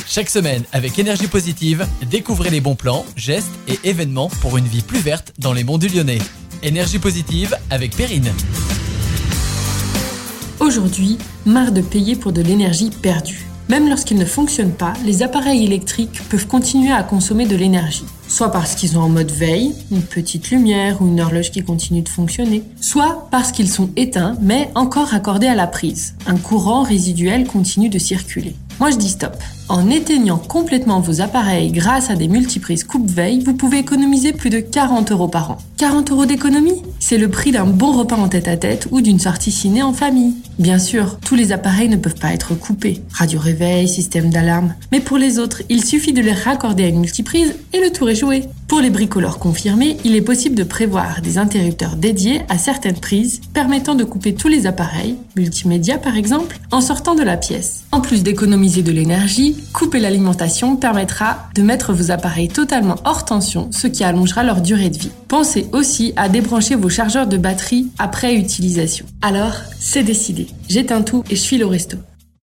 Chaque semaine, avec Énergie Positive, découvrez les bons plans, gestes et événements pour une vie plus verte dans les monts du Lyonnais. Énergie Positive avec Perrine. Aujourd'hui, marre de payer pour de l'énergie perdue. Même lorsqu'ils ne fonctionnent pas, les appareils électriques peuvent continuer à consommer de l'énergie. Soit parce qu'ils sont en mode veille, une petite lumière ou une horloge qui continue de fonctionner. Soit parce qu'ils sont éteints, mais encore raccordés à la prise. Un courant résiduel continue de circuler. Moi je dis stop. En éteignant complètement vos appareils grâce à des multiprises coupe-veille, vous pouvez économiser plus de 40 € par an. 40 € d'économie ? C'est le prix d'un bon repas en tête-à-tête ou d'une sortie ciné en famille. Bien sûr, tous les appareils ne peuvent pas être coupés. Radio réveil, système d'alarme. Mais pour les autres, il suffit de les raccorder à une multiprise et le tour est joué. Pour les bricoleurs confirmés, il est possible de prévoir des interrupteurs dédiés à certaines prises permettant de couper tous les appareils, multimédia par exemple, en sortant de la pièce. En plus d'économiser de l'énergie, couper l'alimentation permettra de mettre vos appareils totalement hors tension, ce qui allongera leur durée de vie. Pensez aussi à débrancher vos chargeurs de batterie après utilisation. Alors, c'est décidé. J'éteins tout et je file au resto.